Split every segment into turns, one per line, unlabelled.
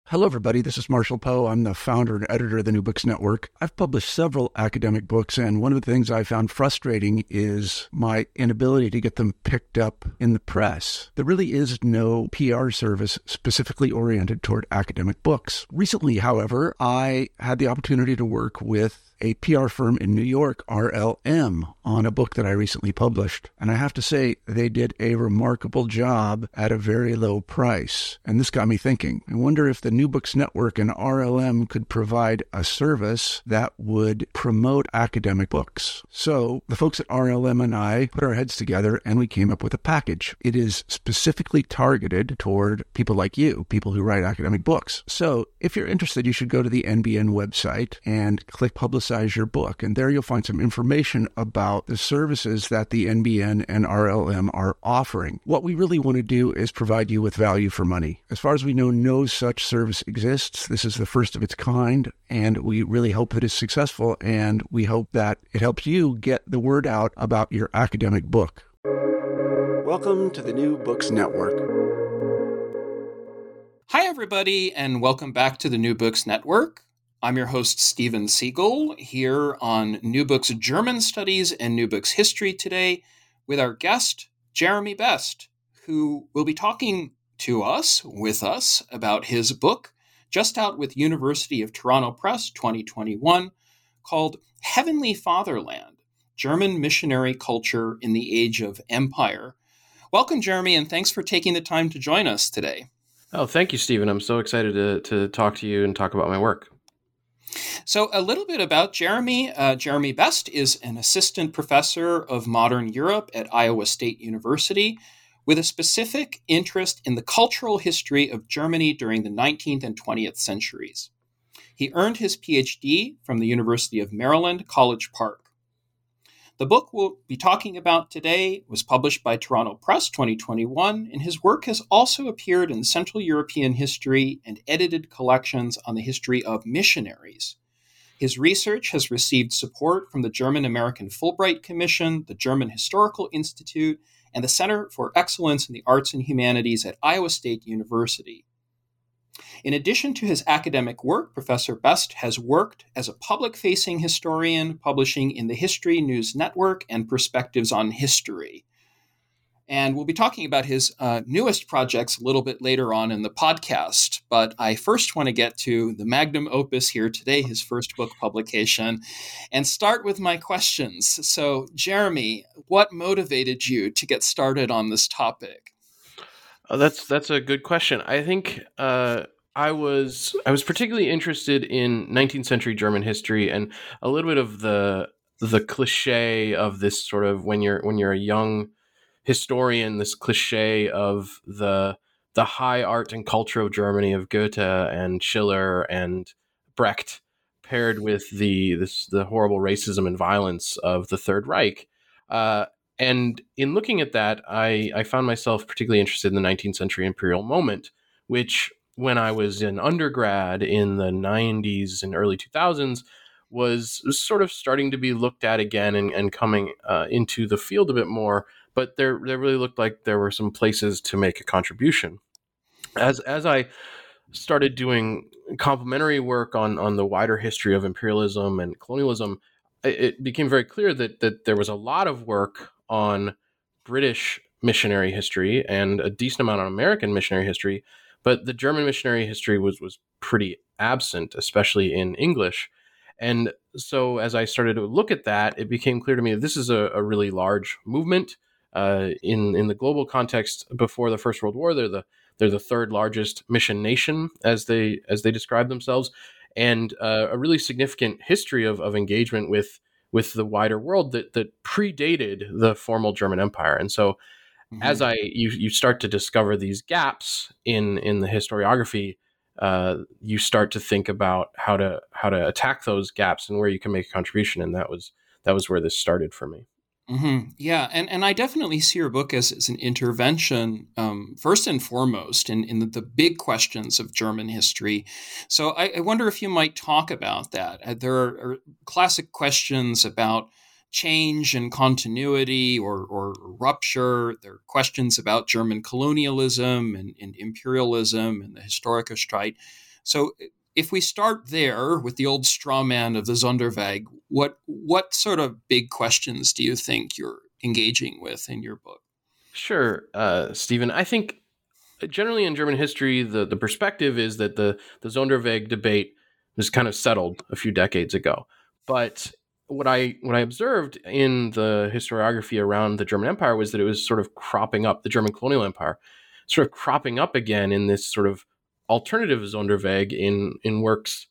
Hello, everybody. This is Marshall Poe. I'm the founder and editor of the New Books Network. I've published several academic books, and one of the things I found frustrating is my inability to get them picked up in the press. There really is no PR service specifically oriented toward academic books. Recently, however, I had the opportunity to work with a PR firm in New York, RLM, on a book that I recently published. And I have to say, they did a remarkable job at a very low price. And this got me thinking. I wonder if the New Books Network and RLM could provide a service that would promote academic books. So the folks at RLM and I put our heads together and we came up with a package. It is specifically targeted toward people like you, people who write academic books. So if you're interested, you should go to the NBN website and click Publicize Your Book. And there you'll find some information about the services that the NBN and RLM are offering. What we really want to do is provide you with value for money. As far as we know, no such service exists. This is the first of its kind, and we really hope that it's successful, and we hope that it helps you get the word out about your academic book. Welcome to the New Books Network.
Hi, everybody, and welcome back to the New Books Network. I'm your host, Steven Siegel, here on New Books German Studies and New Books History today with our guest, Jeremy Best, who will be talking with us, about his book, just out with University of Toronto Press 2021, called Heavenly Fatherland, German Missionary Culture in the Age of Empire. Welcome, Jeremy, and thanks for taking the time to join us today.
Oh, thank you, Stephen. I'm so excited to talk to you and talk about my work.
So a little bit about Jeremy. Jeremy Best is an assistant professor of modern Europe at Iowa State University with a specific interest in the cultural history of Germany during the 19th and 20th centuries. He earned his PhD from the University of Maryland, College Park. The book we'll be talking about today was published by Toronto Press 2021, and his work has also appeared in Central European history and edited collections on the history of missionaries. His research has received support from the German-American Fulbright Commission, the German Historical Institute, and the Center for Excellence in the Arts and Humanities at Iowa State University. In addition to his academic work, Professor Best has worked as a public-facing historian, publishing in the History News Network and Perspectives on History. And we'll be talking about his newest projects a little bit later on in the podcast. But I first want to get to the magnum opus here today, his first book publication, and start with my questions. So, Jeremy, what motivated you to get started on this topic?
That's a good question. I think I was particularly interested in 19th century German history and a little bit of the cliche of this sort of when you're a young historian, this cliche of the high art and culture of Germany, of Goethe and Schiller and Brecht, paired with the horrible racism and violence of the Third Reich. And in looking at that, I found myself particularly interested in the 19th century imperial moment, which when I was an undergrad in the 90s and early 2000s was sort of starting to be looked at again and coming into the field a bit more. But there really looked like there were some places to make a contribution. As I started doing complementary work on the wider history of imperialism and colonialism, it became very clear that there was a lot of work on British missionary history and a decent amount on American missionary history, but the German missionary history was pretty absent, especially in English. And so as I started to look at that, it became clear to me that this is a really large movement. In the global context, before the First World War, they're the third largest mission nation, as they describe themselves, and a really significant history of engagement with the wider world that predated the formal German Empire. And so, as you start to discover these gaps in the historiography, you start to think about how to attack those gaps and where you can make a contribution. And that was where this started for me.
Mm-hmm. Yeah, and I definitely see your book as an intervention, first and foremost, in the big questions of German history. So I wonder if you might talk about that. There are classic questions about change and continuity or rupture. There are questions about German colonialism and imperialism and the Historikerstreit. So if we start there with the old straw man of the Sonderweg, what sort of big questions do you think you're engaging with in your book?
Sure, Stephen. I think generally in German history, the perspective is that the Sonderweg debate was kind of settled a few decades ago. But what I observed in the historiography around the German Empire was that it was sort of cropping up, the German colonial empire, sort of cropping up again in this sort of alternative Sonderweg in works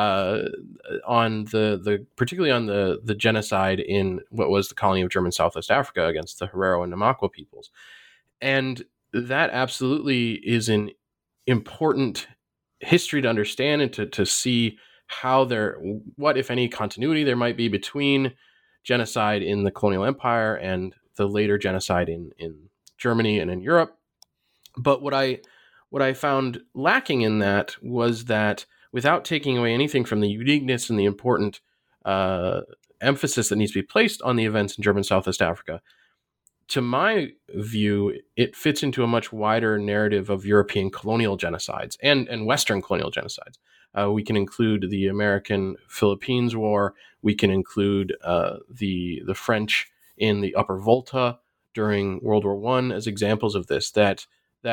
on the particularly on the genocide in what was the colony of German Southwest Africa against the Herero and Namaqua peoples. And that absolutely is an important history to understand and to see what, if any, continuity there might be between genocide in the colonial empire and the later genocide in Germany and in Europe. But what I found lacking in that was that without taking away anything from the uniqueness and the important emphasis that needs to be placed on the events in German Southwest Africa, to my view, it fits into a much wider narrative of European colonial genocides and Western colonial genocides. We can include the American Philippines War. We can include the French in the Upper Volta during World War I as examples of this. That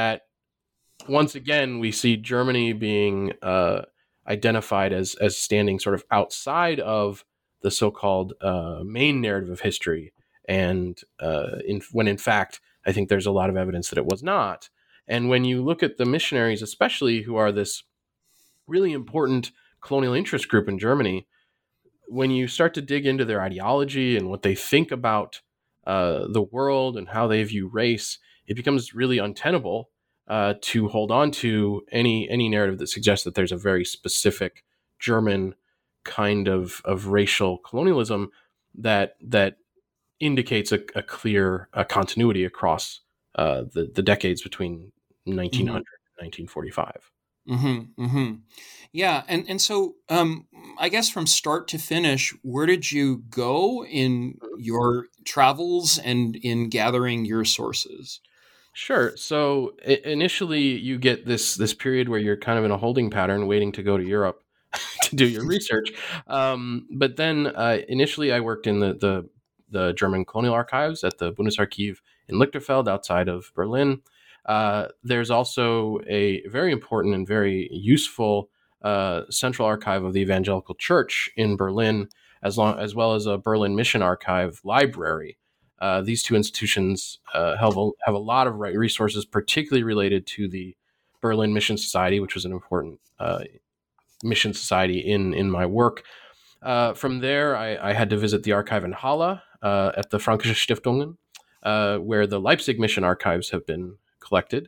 once again we see Germany being identified as standing sort of outside of the so-called main narrative of history. And when in fact, I think there's a lot of evidence that it was not. And when you look at the missionaries, especially, who are this really important colonial interest group in Germany, when you start to dig into their ideology and what they think about the world and how they view race, it becomes really untenable to hold on to any narrative that suggests that there's a very specific German kind of racial colonialism that indicates a clear continuity across the decades between 1900 and 1945.
Mm-hmm, mm-hmm. Yeah, and so I guess from start to finish, where did you go in your travels and in gathering your sources?
Sure. So initially, you get this period where you're kind of in a holding pattern, waiting to go to Europe to do your research. But then initially, I worked in the German colonial archives at the Bundesarchiv in Lichterfeld outside of Berlin. There's also a very important and very useful central archive of the Evangelical Church in Berlin, as well as a Berlin Mission Archive library. These two institutions have a lot of resources, particularly related to the Berlin Mission Society, which was an important mission society in my work. From there, I had to visit the archive in Halle at the Frankische Stiftungen, where the Leipzig Mission archives have been collected.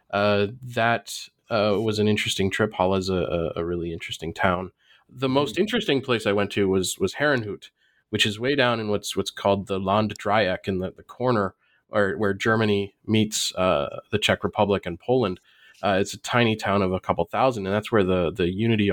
That was an interesting trip. Halle is a really interesting town. The most interesting place I went to was Herrnhut, which is way down in what's called the Landdreieck, in the corner where Germany meets the Czech Republic and Poland. It's a tiny town of a couple thousand, and that's where the Unity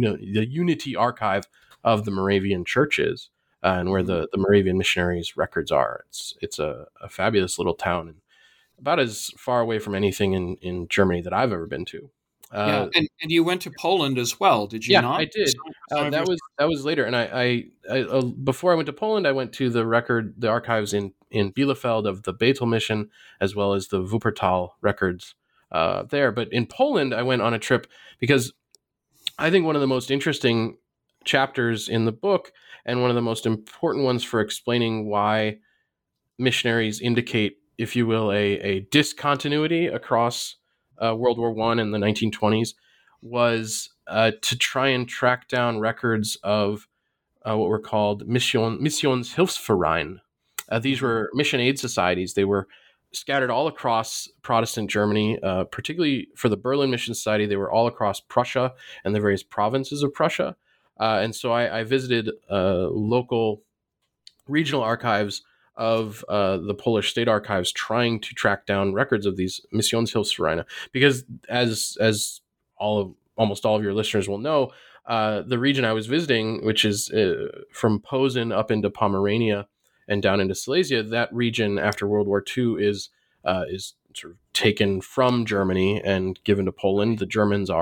Archive of the Moravian Church is, and where the Moravian missionaries' records are. It's a fabulous little town, and about as far away from anything in Germany that I've ever been to.
And you went to Poland as well, did you not?
Yeah, I did. That was later, and I before I went to Poland, I went to the archives in Bielefeld of the Bethel Mission, as well as the Wuppertal records there. But in Poland, I went on a trip because I think one of the most interesting chapters in the book, and one of the most important ones for explaining why missionaries indicate, if you will, a discontinuity across World War I and the 1920s, was to try and track down records of what were called Missionshilfsverein. These were mission aid societies. They were scattered all across Protestant Germany, particularly for the Berlin Mission Society. They were all across Prussia and the various provinces of Prussia. And so I visited local regional archives of the Polish state archives, trying to track down records of these Missionshilfsvereine, because as almost all of your listeners will know, the region I was visiting, which is from Posen up into Pomerania and down into Silesia, that region after World War II is sort of taken from Germany and given to Poland. The Germans are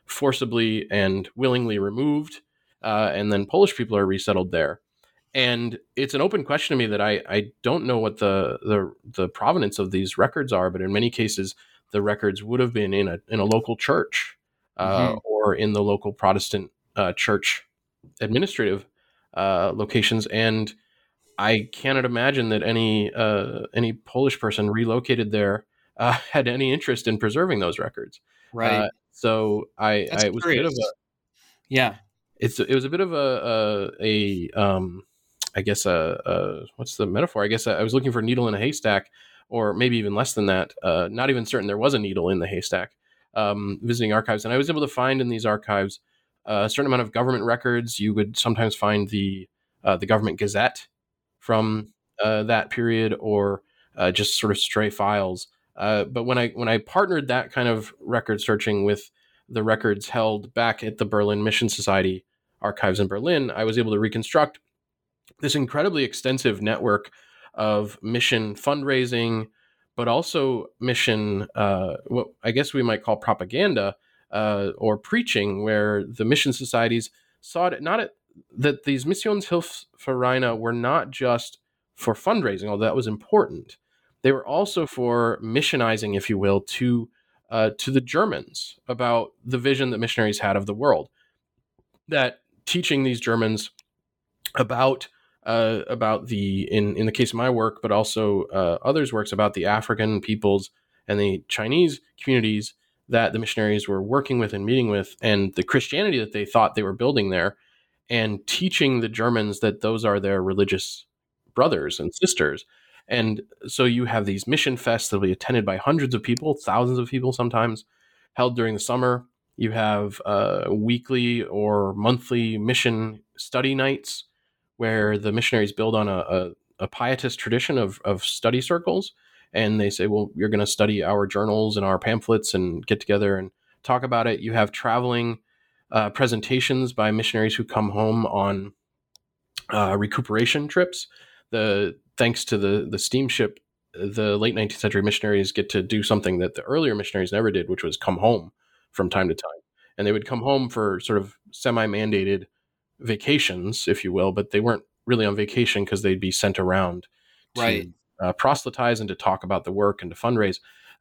forcibly and willingly removed, and then Polish people are resettled there. And it's an open question to me that I don't know what the provenance of these records are, but in many cases, the records would have been in a local church, or in the local Protestant church administrative locations. And I cannot imagine that any Polish person relocated there had any interest in preserving those records.
Right.
So
That's
it was a bit
curious.
of a
Yeah.
it was a bit of a I guess what's the metaphor? I guess I was looking for a needle in a haystack, or maybe even less than that. Not even certain there was a needle in the haystack. Visiting archives, and I was able to find in these archives a certain amount of government records. You would sometimes find the government gazette from that period, or just sort of stray files. But when I partnered that kind of record searching with the records held back at the Berlin Mission Society archives in Berlin, I was able to reconstruct this incredibly extensive network of mission fundraising, but also mission, what I guess we might call propaganda, or preaching, where the mission societies saw it that these Missionshilfsvereine were not just for fundraising, although that was important. They were also for missionizing, if you will, to the Germans about the vision that missionaries had of the world. That teaching these Germans about the in the case of my work, but also others' works, about the African peoples and the Chinese communities that the missionaries were working with and meeting with, and the Christianity that they thought they were building there, and teaching the Germans that those are their religious brothers and sisters. And so you have these mission fests that will be attended by hundreds of people, thousands of people sometimes, held during the summer. You have weekly or monthly mission study nights, where the missionaries build on a pietist tradition of study circles. And they say, well, you're going to study our journals and our pamphlets and get together and talk about it. You have traveling presentations by missionaries who come home on recuperation trips. Thanks to the steamship, the late 19th century missionaries get to do something that the earlier missionaries never did, which was come home from time to time. And they would come home for sort of semi-mandated vacations, if you will, but they weren't really on vacation because they'd be sent around to proselytize and to talk about the work and to fundraise.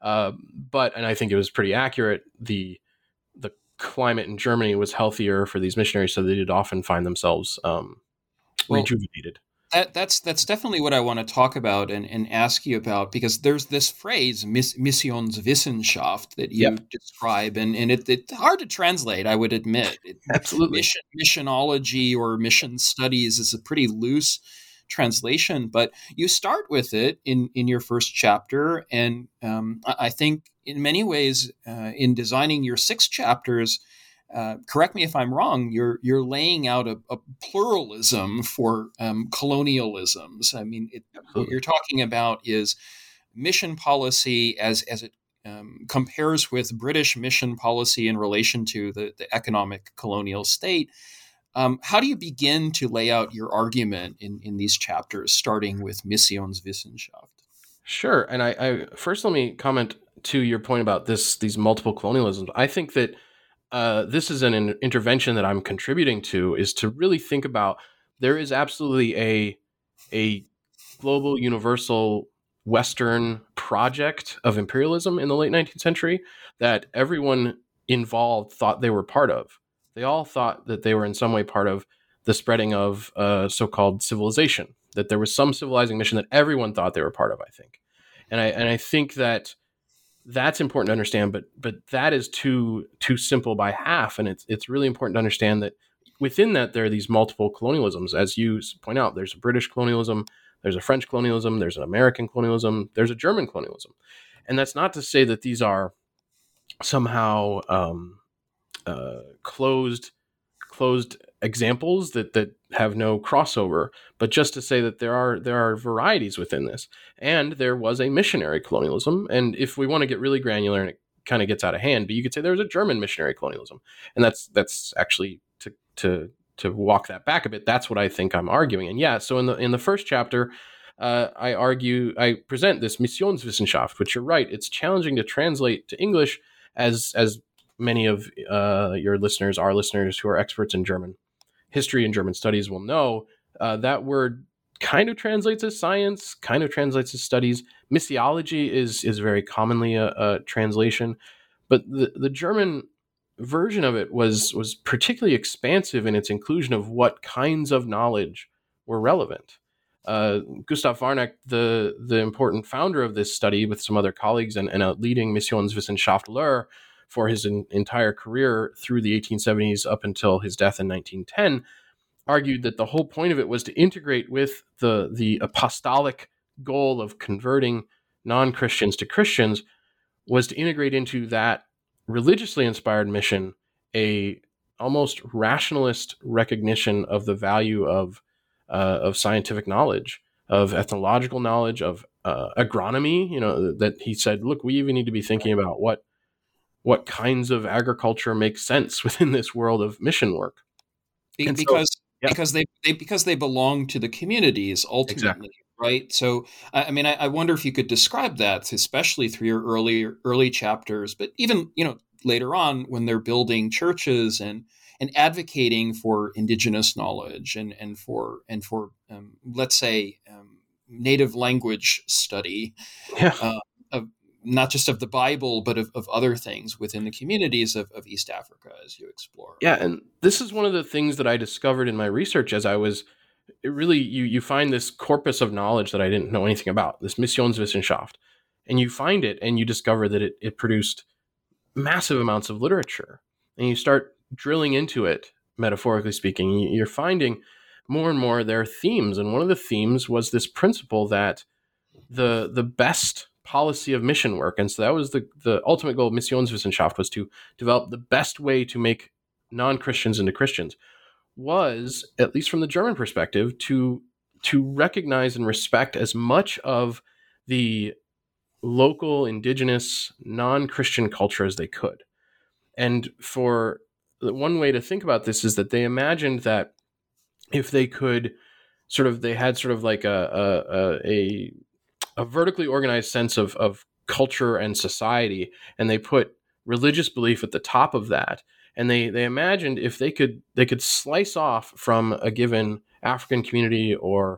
And I think it was pretty accurate. The climate in Germany was healthier for these missionaries, so they did often find themselves rejuvenated.
That's definitely what I want to talk about and ask you about, because there's this phrase, Missionswissenschaft, that you describe, and it's hard to translate, I would admit.
Absolutely.
Missionology or mission studies is a pretty loose translation, but you start with it in your first chapter, and I think in many ways, in designing your 6 chapters, correct me if I'm wrong, you're laying out a pluralism for colonialisms. I mean, what you're talking about is mission policy as it compares with British mission policy in relation to the economic colonial state. How do you begin to lay out your argument in these chapters, starting with Missionswissenschaft?
Sure. And I first, let me comment to your point about these multiple colonialisms. I think that this is an intervention that I'm contributing to, is to really think about, there is absolutely a global, universal, Western project of imperialism in the late 19th century that everyone involved thought they were part of. They all thought that they were in some way part of the spreading of so-called civilization, that there was some civilizing mission that everyone thought they were part of, I think. And I think that that's important to understand, but that is too simple by half. And it's really important to understand that within that, there are these multiple colonialisms. As you point out, there's a British colonialism, there's a French colonialism, there's an American colonialism, there's a German colonialism. And that's not to say that these are somehow closed examples that have no crossover, but just to say that there are varieties within this. And there was a missionary colonialism. And if we want to get really granular, and it kind of gets out of hand, but you could say there was a German missionary colonialism. And that's actually to walk that back a bit. That's what I think I'm arguing. And so in the first chapter, I present this Missionswissenschaft, which, you're right, it's challenging to translate to English as many of your listeners, our listeners who are experts in German history and German studies will know, that word kind of translates as science, kind of translates as studies. Missiology is very commonly a translation, but the German version of it was particularly expansive in its inclusion of what kinds of knowledge were relevant. Gustav Warneck, the important founder of this study with some other colleagues and a leading Missionswissenschaftler for his entire career through the 1870s up until his death in 1910, argued that the whole point of it was to integrate with the apostolic goal of converting non-Christians to Christians, was to integrate into that religiously inspired mission a almost rationalist recognition of the value of scientific knowledge, of ethnological knowledge, of agronomy. That he said, look, we even need to be thinking about what kinds of agriculture make sense within this world of mission work.
Because they belong to the communities ultimately.
Exactly.
Right. So, I wonder if you could describe that, especially through your early chapters, but even, later on when they're building churches and advocating for indigenous knowledge and for let's say, native language study, of not just of the Bible, but of other things within the communities of East Africa as you explore.
Yeah. And this is one of the things that I discovered in my research as I was really, you find this corpus of knowledge that I didn't know anything about, this Missionswissenschaft, and you find it and you discover that it produced massive amounts of literature, and you start drilling into it, metaphorically speaking. You're finding more and more there are themes, and one of the themes was this principle that the best policy of mission work, and so that was the ultimate goal of Missionswissenschaft, was to develop the best way to make non-Christians into Christians, was, at least from the German perspective, to recognize and respect as much of the local, indigenous, non-Christian culture as they could. And for one way to think about this is that they imagined that if they could they had like a vertically organized sense of culture and society, and they put religious belief at the top of that. And they imagined if they could slice off from a given African community or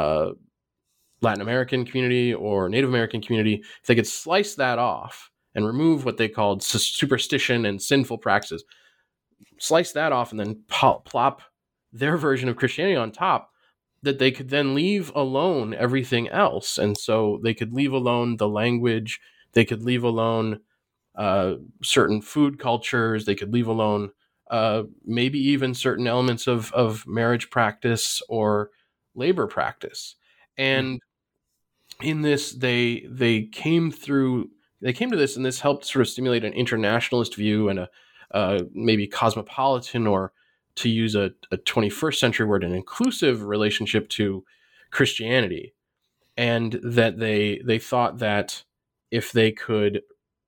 Latin American community or Native American community, if they could slice that off and remove what they called superstition and sinful practices, slice that off and then plop their version of Christianity on top, that they could then leave alone everything else. And so they could leave alone the language, they could leave alone certain food cultures, they could leave alone maybe even certain elements of marriage practice or labor practice. And in this, they came to this, and this helped sort of stimulate an internationalist view and a maybe cosmopolitan, or to use a 21st century word, an inclusive relationship to Christianity. And that they thought that if they could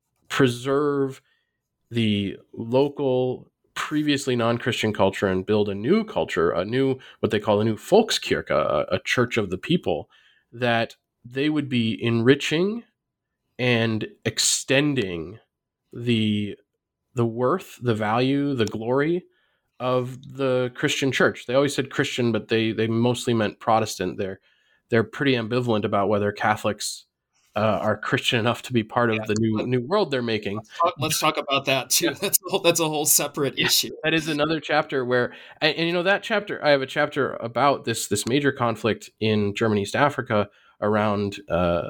preserve the local, previously non-Christian culture and build a new culture, what they call a new Volkskirche, a church of the people, that they would be enriching and extending the worth, the value, the glory of the Christian church. They always said Christian, but they mostly meant Protestant. They're pretty ambivalent about whether Catholics are Christian enough to be part of the new world they're making.
Let's talk about that too. Yeah. That's a whole separate issue.
That is another chapter where, and that chapter, I have a chapter about this major conflict in German East Africa around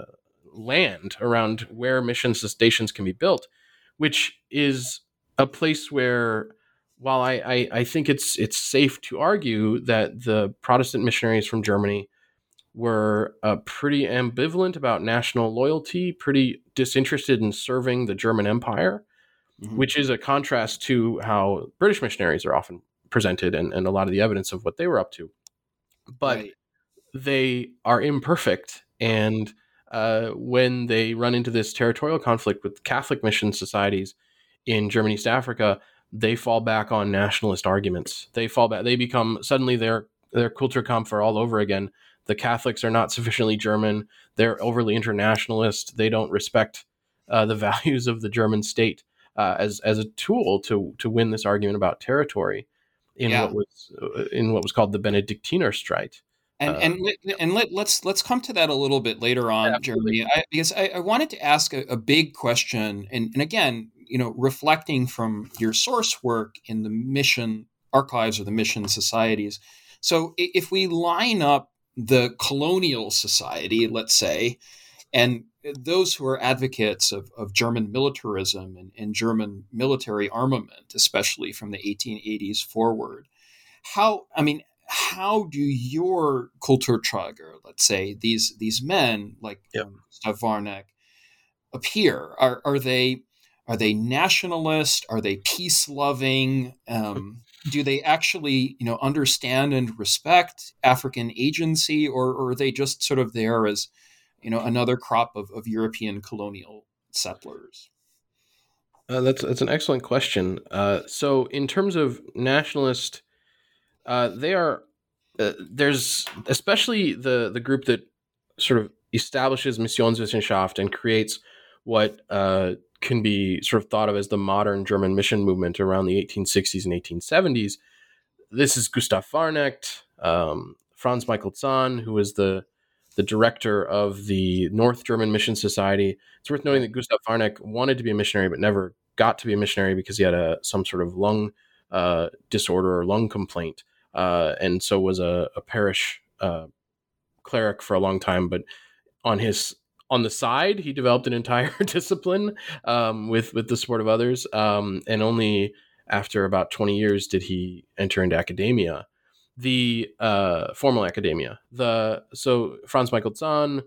land, around where mission stations can be built, which is a place where, while I think it's safe to argue that the Protestant missionaries from Germany were pretty ambivalent about national loyalty, pretty disinterested in serving the German Empire, which is a contrast to how British missionaries are often presented and a lot of the evidence of what they were up to. But they are imperfect, and when they run into this territorial conflict with Catholic mission societies in German East Africa, they fall back on nationalist arguments. They fall back. They become suddenly their Kulturkampf all over again. The Catholics are not sufficiently German. They're overly internationalist. They don't respect the values of the German state. as a tool to win this argument about territory in what was called the Benediktinerstreit.
Let's come to that a little bit later on, Jeremy, because I wanted to ask a big question, and again, reflecting from your source work in the mission archives or the mission societies. So if we line up the colonial society, let's say, and those who are advocates of German militarism and German military armament, especially from the 1880s forward, how do your Kulturträger, let's say, these men like Gustav Warneck, appear? Are they nationalist? Are they peace loving? Do they actually understand and respect African agency, or are they just sort of there as another crop of European colonial settlers?
That's an excellent question. So in terms of nationalist, they are there's especially the group that sort of establishes Missionswissenschaft and creates what can be sort of thought of as the modern German mission movement around the 1860s and 1870s. This is Gustav Warneck, Franz Michael Zahn, who was the director of the North German Mission Society. It's worth noting that Gustav Warneck wanted to be a missionary but never got to be a missionary because he had some sort of lung disorder or lung complaint, and so was a parish cleric for a long time. But on the side, he developed an entire discipline with the support of others, and only after about 20 years did he enter into academia, the formal academia. So Franz Michael Zahn,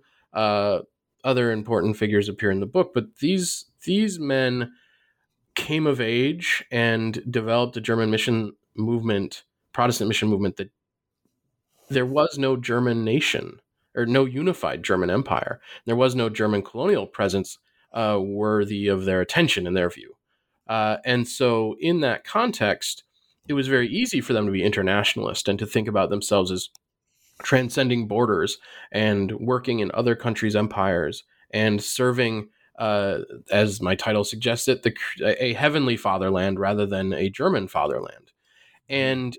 other important figures appear in the book, but these men came of age and developed a German mission movement, Protestant mission movement, that there was no German nation or no unified German empire. There was no German colonial presence worthy of their attention in their view. And so in that context, it was very easy for them to be internationalist and to think about themselves as transcending borders and working in other countries' empires and serving, as my title suggests it, a heavenly fatherland rather than a German fatherland. And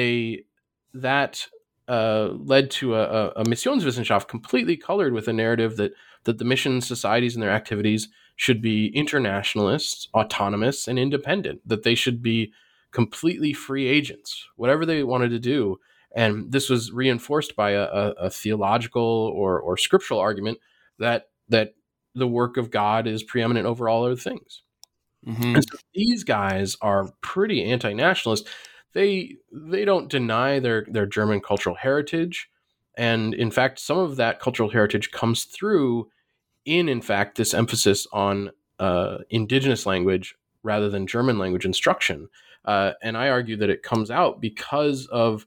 that led to a Missionswissenschaft completely colored with a narrative that the mission societies and their activities should be internationalists, autonomous, and independent, that they should be completely free agents, whatever they wanted to do. And this was reinforced by a theological or scriptural argument that the work of God is preeminent over all other things. Mm-hmm. And so these guys are pretty anti-nationalist. They don't deny their German cultural heritage. And in fact, some of that cultural heritage comes through in fact, this emphasis on indigenous language rather than German language instruction. And I argue that it comes out because of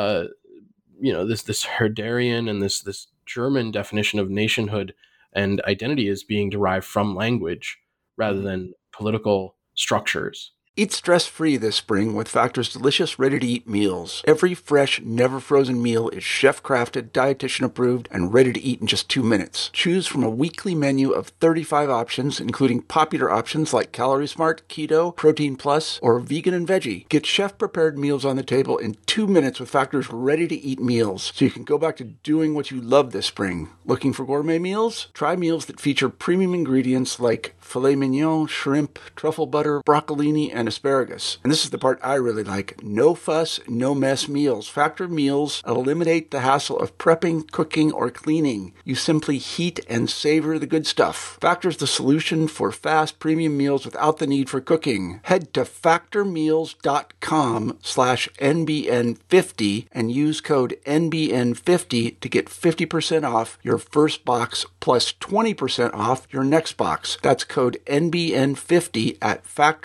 this Herderian and this German definition of nationhood and identity is being derived from language rather than political structures.
Eat stress-free this spring with Factor's delicious, ready-to-eat meals. Every fresh, never-frozen meal is chef-crafted, dietitian-approved, and ready to eat in just 2 minutes. Choose from a weekly menu of 35 options, including popular options like Calorie Smart, Keto, Protein Plus, or Vegan and Veggie. Get chef-prepared meals on the table in 2 minutes with Factor's ready-to-eat meals, so you can go back to doing what you love this spring. Looking for gourmet meals? Try meals that feature premium ingredients like filet mignon, shrimp, truffle butter, broccolini, and asparagus. And this is the part I really like. No fuss, no mess meals. Factor meals eliminate the hassle of prepping, cooking, or cleaning. You simply heat and savor the good stuff. Factor's the solution for fast premium meals without the need for cooking. Head to factormeals.com/NBN50 and use code NBN50 to get 50% off your first box plus 20% off your next box. That's code NBN50 at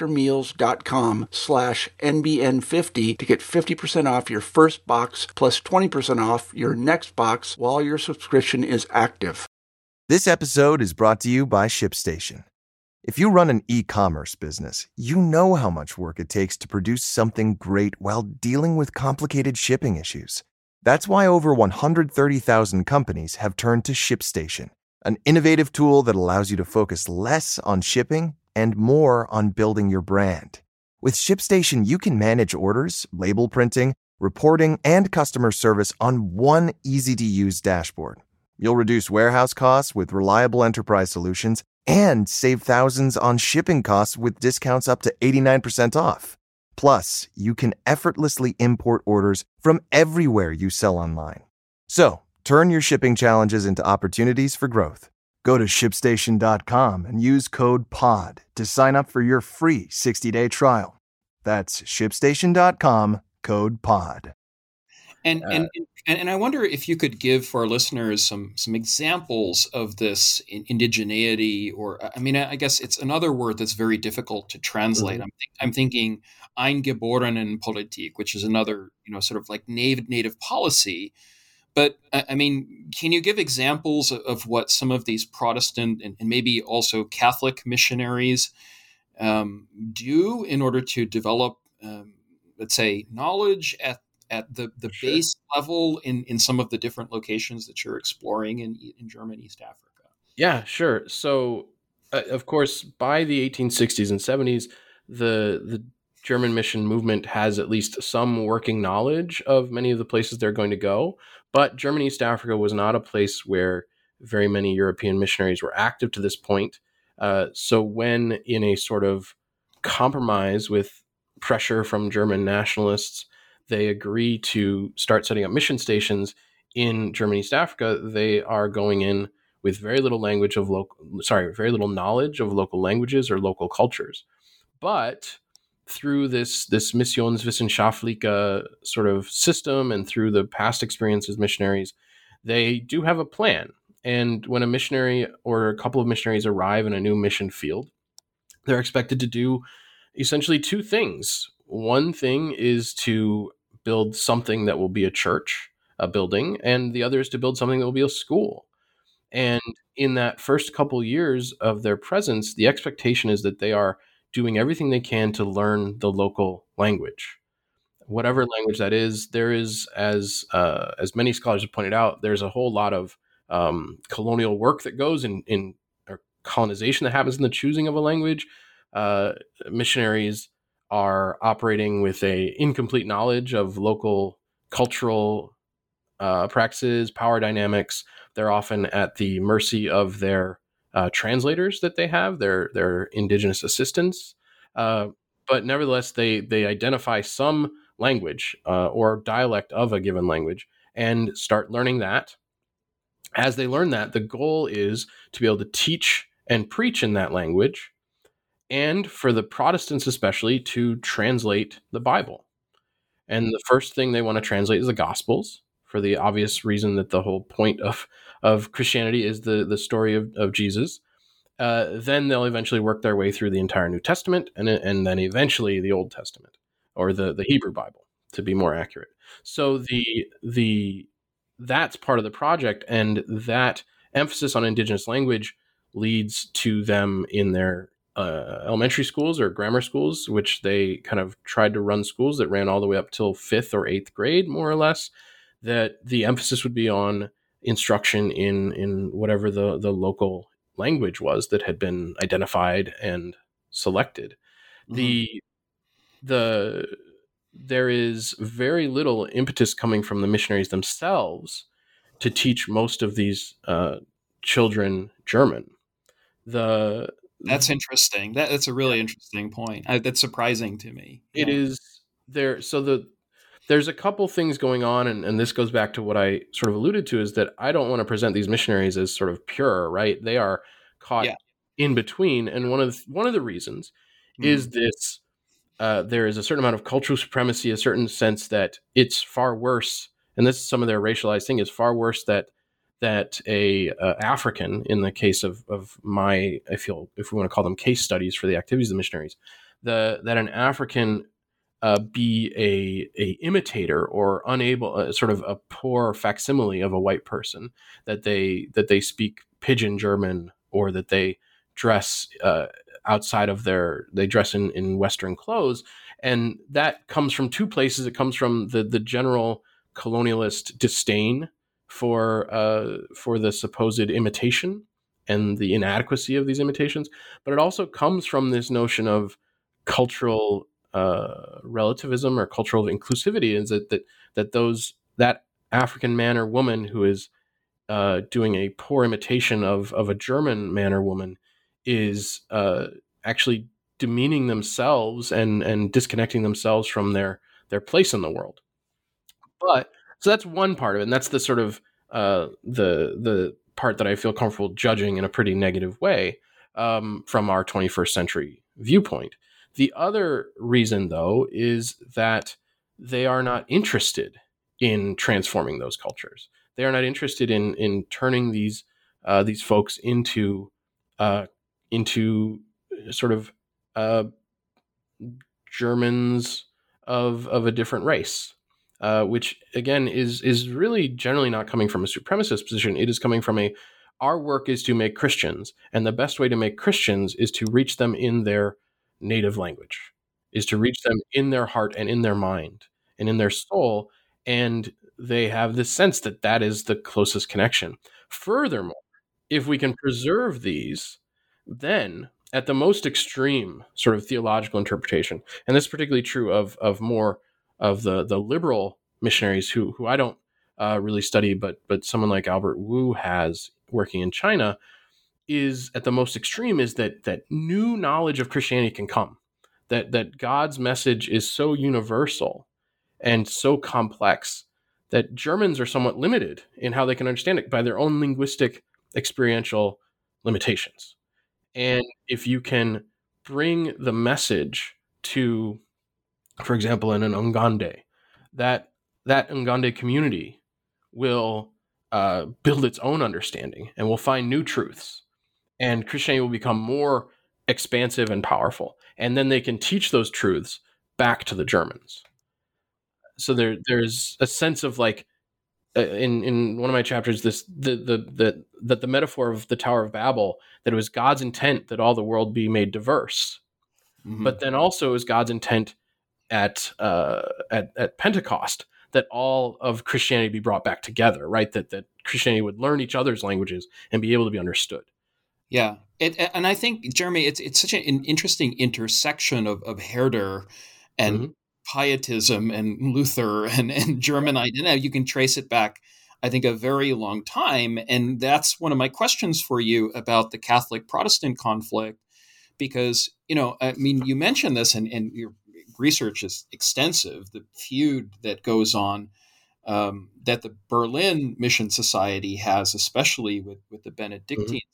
factormeals.com/NBN50 to get 50% off your first box plus 20% off your next box while your subscription is active.
This episode is brought to you by ShipStation. If you run an e-commerce business, you know how much work it takes to produce something great while dealing with complicated shipping issues. That's why over 130,000 companies have turned to ShipStation, an innovative tool that allows you to focus less on shipping and more on building your brand. With ShipStation, you can manage orders, label printing, reporting, and customer service on one easy-to-use dashboard. You'll reduce warehouse costs with reliable enterprise solutions and save thousands on shipping costs with discounts up to 89% off. Plus, you can effortlessly import orders from everywhere you sell online. So, turn your shipping challenges into opportunities for growth. Go to ShipStation.com and use code POD to sign up for your free 60-day trial. That's ShipStation.com, code POD.
And I wonder if you could give for our listeners some examples of this indigeneity, or I guess it's another word that's very difficult to translate.
Mhm.
I'm thinking Eingeborenen-Politik, which is another sort of like native policy. But can you give examples of what some of these Protestant and maybe also Catholic missionaries do in order to develop, let's say, knowledge at the
Sure.
base level in some of the different locations that you're exploring in German East Africa?
Yeah, sure. So, of course, by the 1860s and 70s, the German mission movement has at least some working knowledge of many of the places they're going to go. But German East Africa was not a place where very many European missionaries were active to this point. So, when in a sort of compromise with pressure from German nationalists, they agree to start setting up mission stations in German East Africa, they are going in with very little very little knowledge of local languages or local cultures. But through this Missionswissenschaftliche sort of system and through the past experiences missionaries, they do have a plan. And when a missionary or a couple of missionaries arrive in a new mission field, they're expected to do essentially two things. One thing is to build something that will be a church, a building, and the other is to build something that will be a school. And in that first couple years of their presence, the expectation is that they are doing everything they can to learn the local language, whatever language that is. There is, as many scholars have pointed out, there's a whole lot of colonial work that goes in or colonization that happens in the choosing of a language. Missionaries are operating with a incomplete knowledge of local cultural practices, power dynamics. They're often at the mercy of their translators that they have, their indigenous assistants. But nevertheless, they identify some language or dialect of a given language and start learning that. As they learn that, the goal is to be able to teach and preach in that language, and for the Protestants especially, to translate the Bible. And the first thing they want to translate is the Gospels, for the obvious reason that the whole point of Christianity is the story of Jesus. Then they'll eventually work their way through the entire New Testament, and then eventually the Old Testament, or the Hebrew Bible, to be more accurate. So that's part of the project, and that emphasis on indigenous language leads to them in their elementary schools or grammar schools, which they kind of tried to run schools that ran all the way up till 5th or 8th grade, more or less, that the emphasis would be on instruction in whatever the local language was that had been identified and selected. Mm-hmm. There is very little impetus coming from the missionaries themselves to teach most of these children German.
That's interesting. That's a really interesting point. That's surprising to me.
It is there. So there's a couple things going on, and this goes back to what I sort of alluded to, is that I don't want to present these missionaries as sort of pure, right? They are caught in between, and one of the reasons is this. There is a certain amount of cultural supremacy, a certain sense that it's far worse, and this is some of their racialized thing, is far worse that a African, in the case of my, I feel, if we want to call them case studies for the activities of the missionaries, that an African be a imitator or unable, sort of a poor facsimile of a white person, that they speak pidgin German, or that they dress outside of they dress in Western clothes. And that comes from two places. It comes from the general colonialist disdain for the supposed imitation and the inadequacy of these imitations, but it also comes from this notion of cultural relativism or cultural inclusivity, is that African man or woman who is doing a poor imitation of a German man or woman is actually demeaning themselves and disconnecting themselves from their place in the world. But so that's one part of it, and that's the sort of the part that I feel comfortable judging in a pretty negative way from our 21st century viewpoint. The other reason, though, is that they are not interested in transforming those cultures. They are not interested in turning these folks into sort of Germans of a different race, which again is really generally not coming from a supremacist position. It is coming from our work is to make Christians, and the best way to make Christians is to reach them in their native language, is to reach them in their heart and in their mind and in their soul, and they have this sense that that is the closest connection. Furthermore, if we can preserve these, then at the most extreme sort of theological interpretation, and this is particularly true of more of the liberal missionaries who I don't really study, but someone like Albert Wu has working in China, is at the most extreme is that new knowledge of Christianity can come, that God's message is so universal and so complex that Germans are somewhat limited in how they can understand it by their own linguistic experiential limitations. And if you can bring the message to, for example, in an Ngande, that Ngande community will build its own understanding and will find new truths, and Christianity will become more expansive and powerful. And then they can teach those truths back to the Germans. So there's a sense of like, in one of my chapters, that the metaphor of the Tower of Babel, that it was God's intent that all the world be made diverse, but then also it was God's intent at Pentecost that all of Christianity be brought back together, right? That Christianity would learn each other's languages and be able to be understood.
Yeah, and I think, Jeremy, it's such an interesting intersection of Herder and Pietism and Luther and German identity. You can trace it back, I think, a very long time. And that's one of my questions for you about the Catholic-Protestant conflict, because, I mean, you mentioned this and your research is extensive, the feud that goes on, that the Berlin Mission Society has, especially with the Benedictines.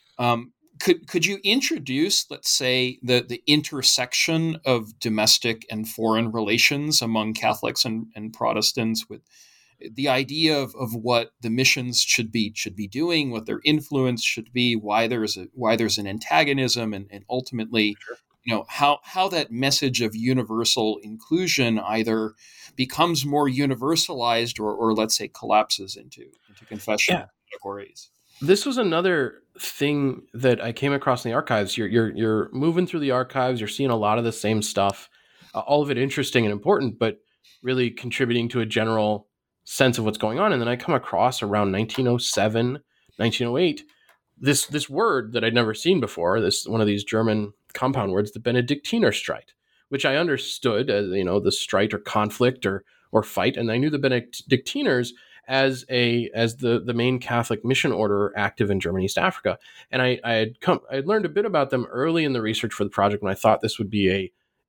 Could you introduce, let's say, the intersection of domestic and foreign relations among Catholics and Protestants, with the idea of what the missions should be doing, what their influence should be, why there's an antagonism, and ultimately, how that message of universal inclusion either becomes more universalized or let's say collapses into confessional categories.
This was another thing that I came across in the archives. You're moving through the archives. You're seeing a lot of the same stuff, all of it interesting and important, but really contributing to a general sense of what's going on. And then I come across around 1907, 1908, this word that I'd never seen before. This one of these German compound words, the Benedictiner Streit, which I understood as the strite or conflict or fight, and I knew the Benedictiners as the main Catholic mission order active in German East Africa. And I had learned a bit about them early in the research for the project when I thought this would be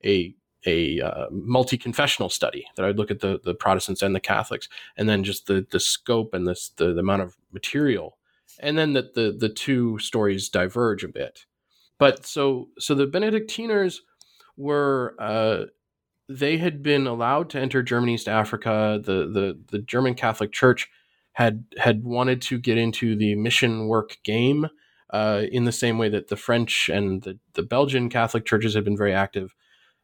a multi-confessional study, that I'd look at the Protestants and the Catholics, and then just the scope and the amount of material, and then that the two stories diverge a bit. But so the Benedictiners were they had been allowed to enter German East Africa. The German Catholic Church had wanted to get into the mission work game in the same way that the French and the Belgian Catholic churches had been very active.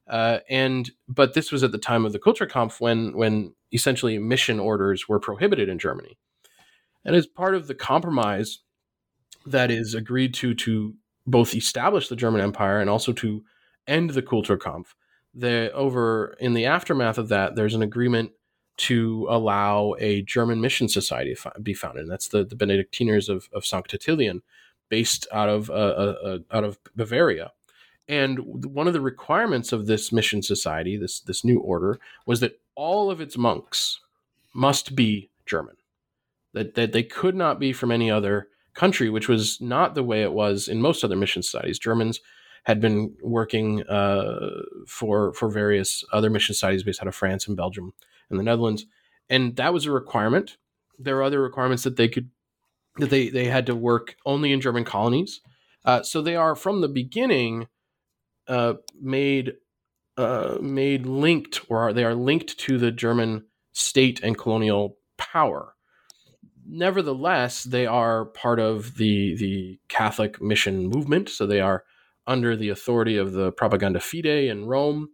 But this was at the time of the Kulturkampf, when essentially mission orders were prohibited in Germany. And as part of the compromise that is agreed to both establish the German Empire and also to end the Kulturkampf, in the aftermath of that, there's an agreement to allow a German mission society to be founded. And that's the Benedictiners of St. Cotillon. based out of Bavaria. And one of the requirements of this mission society, this new order, was that all of its monks must be German. That they could not be from any other country, which was not the way it was in most other mission societies. Germans had been working for various other mission societies based out of France and Belgium and the Netherlands, and that was a requirement. There are other requirements that they had to work only in German colonies. So they are from the beginning made linked, or they are linked to the German state and colonial power. Nevertheless, they are part of the Catholic mission movement, so they are under the authority of the Propaganda Fide in Rome,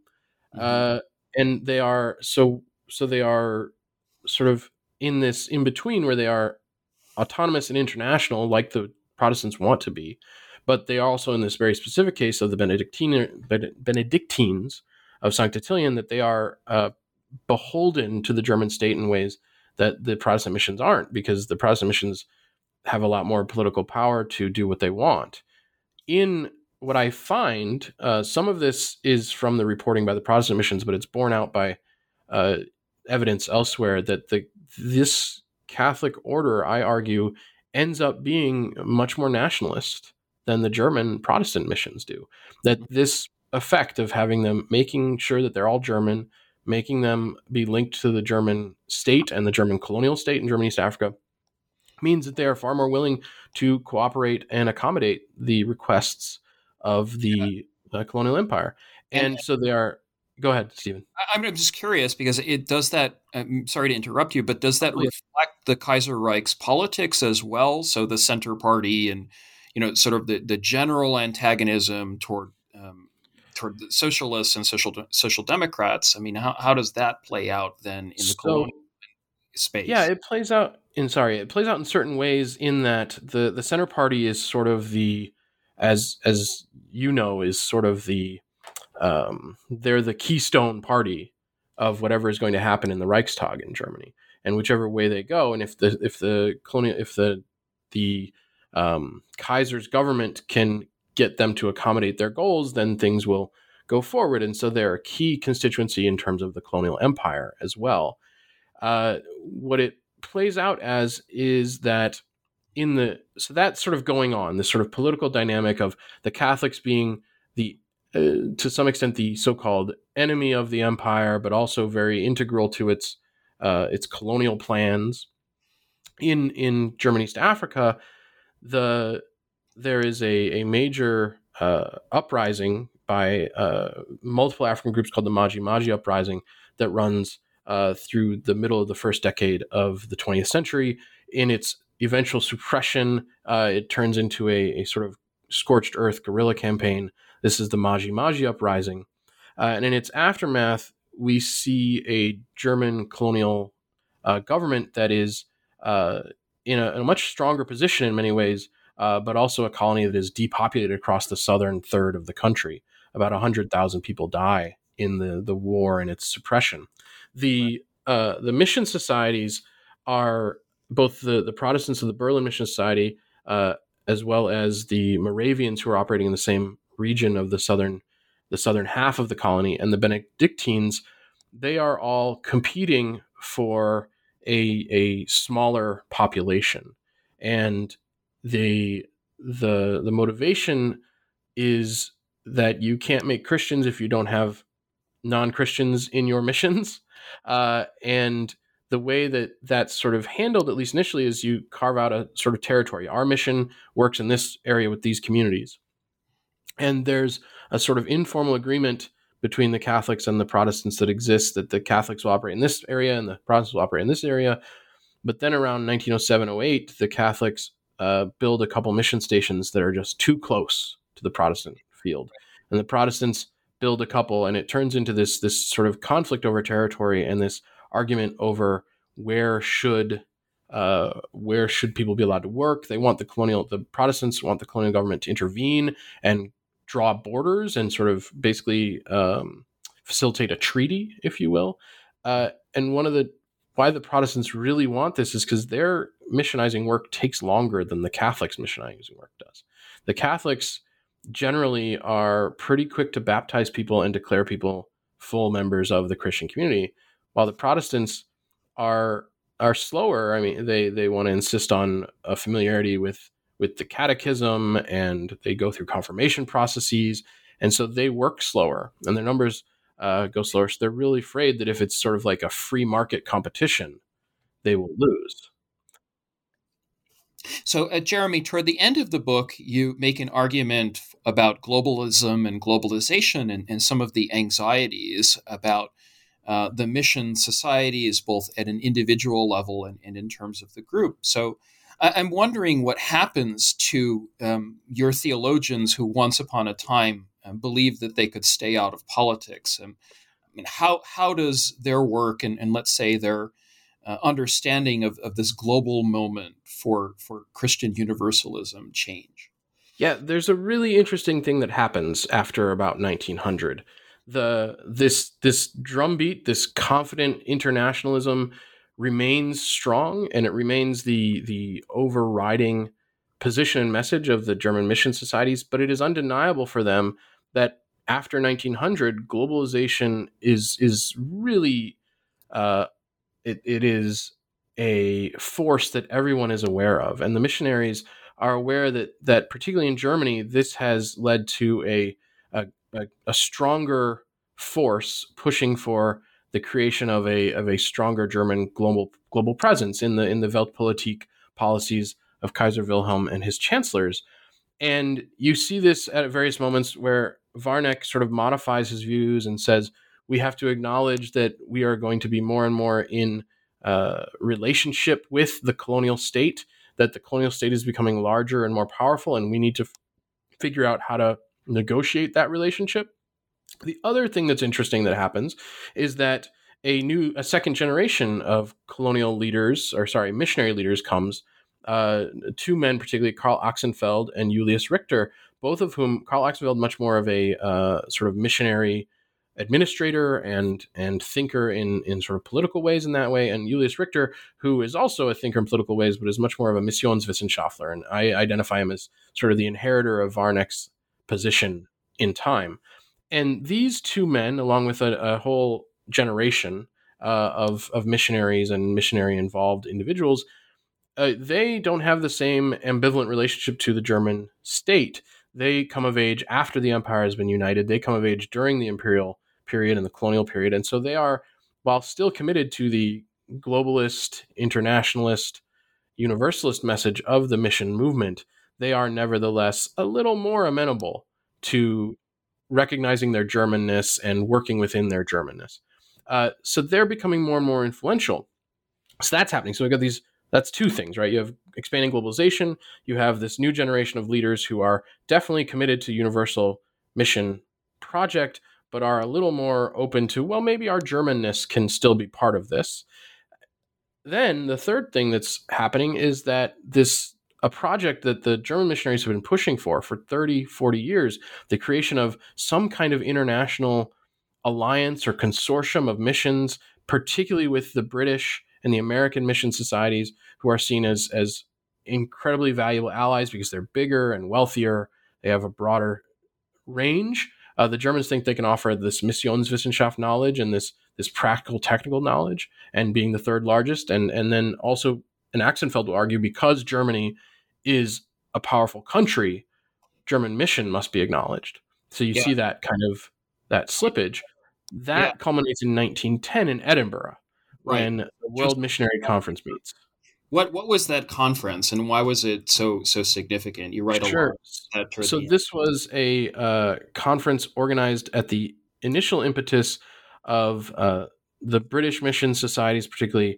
and they are so they are sort of in this in between where they are autonomous and international, like the Protestants want to be, but they are also in this very specific case of the Benedictines of St. Attilian, that they are beholden to the German state in ways that the Protestant missions aren't, because the Protestant missions have a lot more political power to do what they want. In what I find, some of this is from the reporting by the Protestant missions, but it's borne out by evidence elsewhere that this Catholic order, I argue, ends up being much more nationalist than the German Protestant missions do. That this effect of having them, making sure that they're all German, making them be linked to the German state and the German colonial state in German East Africa, means that they are far more willing to cooperate and accommodate the requests of the colonial empire. And so they are... Go ahead, Stephen.
I'm just curious because it does that. I'm sorry to interrupt you, but does that reflect the Kaiserreich's politics as well? So the Center Party and, sort of the general antagonism toward the socialists and social democrats. I mean, how does that play out then in the colonial space?
Yeah, it plays out in certain ways, in that the Center Party is sort of the, as you know, is sort of the they're the keystone party of whatever is going to happen in the Reichstag in Germany, and whichever way they go. And if the Kaiser's government can get them to accommodate their goals, then things will go forward. And so they're a key constituency in terms of the colonial empire as well. What it plays out as is that so that's sort of going on, this sort of political dynamic of the Catholics being to some extent the so-called enemy of the empire, but also very integral to its colonial plans. In German East Africa, there is a major uprising by multiple African groups called the Maji Maji Uprising that runs through the middle of the first decade of the 20th century. In its eventual suppression, it turns into a sort of scorched earth guerrilla campaign. This is the Maji Maji Uprising. And in its aftermath, we see a German colonial government that is in a much stronger position in many ways, but also a colony that is depopulated across the southern third of the country. About 100,000 people die in the war and its suppression. The mission societies are both the Protestants of the Berlin Mission Society, as well as the Moravians who are operating in the same region of the southern half of the colony, and the Benedictines. They are all competing for a smaller population, and the motivation is that you can't make Christians if you don't have non-Christians in your missions, and the way that that's sort of handled, at least initially, is you carve out a sort of territory. Our mission works in this area with these communities. And there's a sort of informal agreement between the Catholics and the Protestants that exists, that the Catholics will operate in this area and the Protestants will operate in this area. But then around 1907-08, the Catholics build a couple mission stations that are just too close to the Protestant field. And the Protestants build a couple, and it turns into this sort of conflict over territory and this argument over where should people be allowed to work. The Protestants want the colonial government to intervene and draw borders and sort of basically facilitate a treaty, if you will. And one of the why the Protestants really want this is because their missionizing work takes longer than the Catholics' missionizing work does. The Catholics generally are pretty quick to baptize people and declare people full members of the Christian community, while the Protestants are slower. I mean, they want to insist on a familiarity with the catechism, and they go through confirmation processes, and so they work slower, and their numbers go slower. So they're really afraid that if it's sort of like a free market competition, they will lose.
So, Jeremy, toward the end of the book, you make an argument about globalism and globalization and some of the anxieties about the mission societies, both at an individual level and in terms of the group. So I'm wondering what happens to your theologians who once upon a time believed that they could stay out of politics. I mean, how does their work and let's say their understanding of this global moment for Christian universalism change?
Yeah, there's a really interesting thing that happens after about 1900. This drumbeat, this confident internationalism remains strong, and it remains the overriding position and message of the German mission societies, but it is undeniable for them that after 1900, globalization is really it is a force that everyone is aware of, and the missionaries are aware that particularly in Germany, this has led to a stronger force pushing for the creation of a stronger German global presence in the Weltpolitik policies of Kaiser Wilhelm and his chancellors. And you see this at various moments where Warneck sort of modifies his views and says, we have to acknowledge that we are going to be more and more in relationship with the colonial state, that the colonial state is becoming larger and more powerful, and we need to figure out how to negotiate that relationship. The other thing that's interesting that happens is that a second generation of missionary leaders comes. Two men, particularly Karl Axenfeld and Julius Richter, both of whom, Karl Axenfeld much more of a sort of missionary administrator and thinker in sort of political ways in that way, and Julius Richter, who is also a thinker in political ways, but is much more of a Missionswissenschaftler, and I identify him as sort of the inheritor of Warneck's position in time. And these two men, along with a whole generation of missionaries and missionary-involved individuals, they don't have the same ambivalent relationship to the German state. They come of age after the empire has been united. They come of age during the imperial period and the colonial period. And so they are, while still committed to the globalist, internationalist, universalist message of the mission movement, they are nevertheless a little more amenable to recognizing their Germanness and working within their Germanness. So they're becoming more and more influential. So that's happening. So we've got that's two things, right? You have expanding globalization. You have this new generation of leaders who are definitely committed to universal mission project, but are a little more open to, well, maybe our Germanness can still be part of this. Then the third thing that's happening is that a project that the German missionaries have been pushing for 30, 40 years, the creation of some kind of international alliance or consortium of missions, particularly with the British and the American mission societies, who are seen as incredibly valuable allies because they're bigger and wealthier. They have a broader range. The Germans think they can offer this Missionswissenschaft knowledge and this practical technical knowledge, and being the third largest. And then also, and Axenfeld will argue, because Germany is a powerful country, German mission must be acknowledged. So you see that kind of that slippage. That culminates in 1910 in Edinburgh, when the World Missionary Conference meets.
What was that conference, and why was it so significant? You write a lot.
So this was a conference organized at the initial impetus of the British mission societies, particularly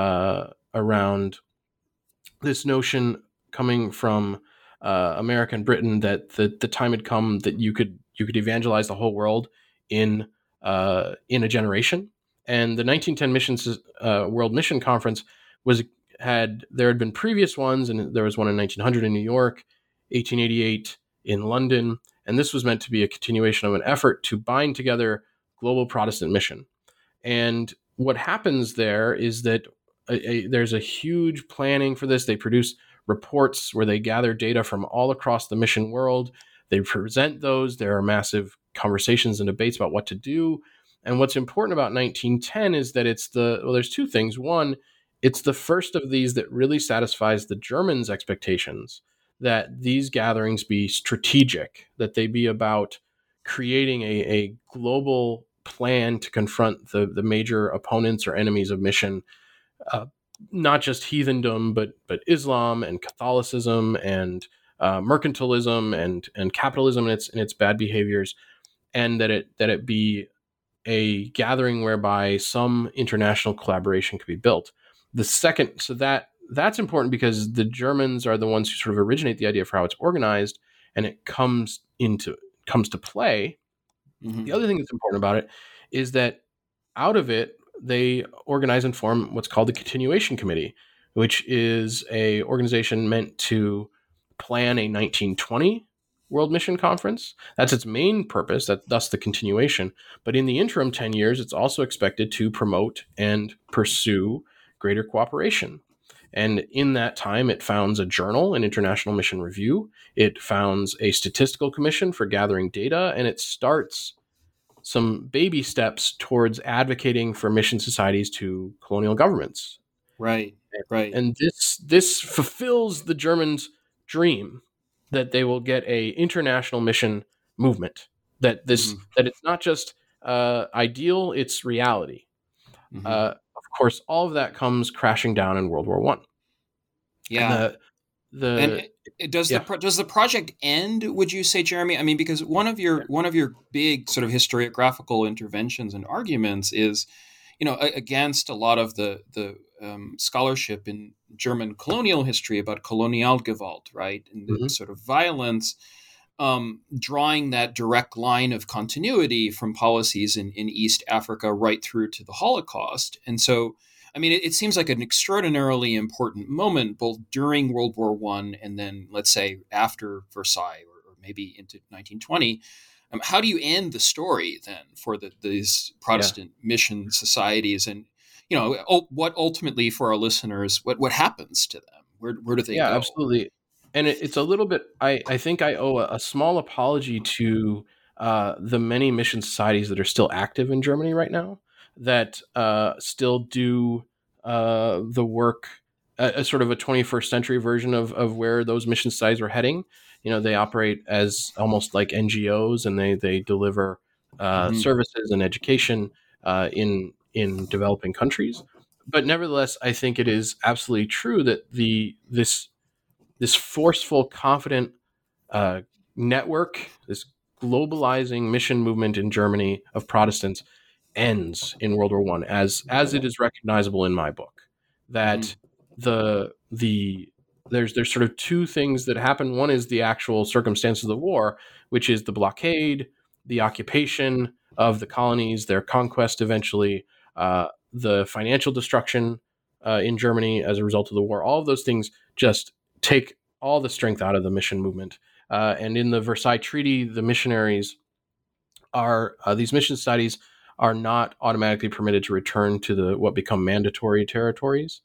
around this notion coming from America and Britain that the time had come that you could evangelize the whole world in a generation. And the 1910 World Mission Conference there had been previous ones, and there was one in 1900 in New York, 1888 in London, and this was meant to be a continuation of an effort to bind together global Protestant mission. And what happens there is that there's a huge planning for this. They produce reports where they gather data from all across the mission world. They present those. There are massive conversations and debates about what to do. And what's important about 1910 is that there's two things. One, it's the first of these that really satisfies the Germans' expectations that these gatherings be strategic, that they be about creating a global plan to confront the major opponents or enemies of mission, not just heathendom, but Islam and Catholicism and mercantilism and capitalism and its bad behaviors, and that it be a gathering whereby some international collaboration could be built. The second, so that's important because the Germans are the ones who sort of originate the idea for how it's organized, and it comes to play. Mm-hmm. The other thing that's important about it is that out of it, they organize and form what's called the Continuation Committee, which is a organization meant to plan a 1920 World Mission Conference. That's its main purpose, thus the continuation. But in the interim 10 years, it's also expected to promote and pursue greater cooperation. And in that time, it founds a journal, an International Mission Review. It founds a statistical commission for gathering data, and it starts some baby steps towards advocating for mission societies to colonial governments.
Right.
And this fulfills the Germans' dream that they will get a international mission movement. That it's not just ideal; it's reality. Mm-hmm. Of course, all of that comes crashing down in World War I.
Yeah. Does the project end, would you say, Jeremy? I mean, because one of your big sort of historiographical interventions and arguments is, against a lot of the scholarship in German colonial history about Kolonialgewalt, right, and the sort of violence, drawing that direct line of continuity from policies in East Africa right through to the Holocaust. And so, I mean, it seems like an extraordinarily important moment, both during World War I and then, let's say, after Versailles or maybe into 1920. How do you end the story then for these Protestant mission societies? And, what ultimately for our listeners, what happens to them? Where do they go?
Yeah, absolutely. And it's a little bit, I think I owe a small apology to the many mission societies that are still active in Germany right now, that still do the work, a sort of a 21st century version of where those mission societies are heading. They operate as almost like NGOs, and they deliver services and education in developing countries. But nevertheless, I think it is absolutely true that this forceful, confident network, this globalizing mission movement in Germany of Protestants, ends in World War I, as it is recognizable in my book. That there's sort of two things that happen. One is the actual circumstance of the war, which is the blockade, the occupation of the colonies, their conquest eventually, the financial destruction in Germany as a result of the war. All of those things just take all the strength out of the mission movement. And in the Versailles Treaty, the missionaries these mission societies are not automatically permitted to return to what become mandatory territories.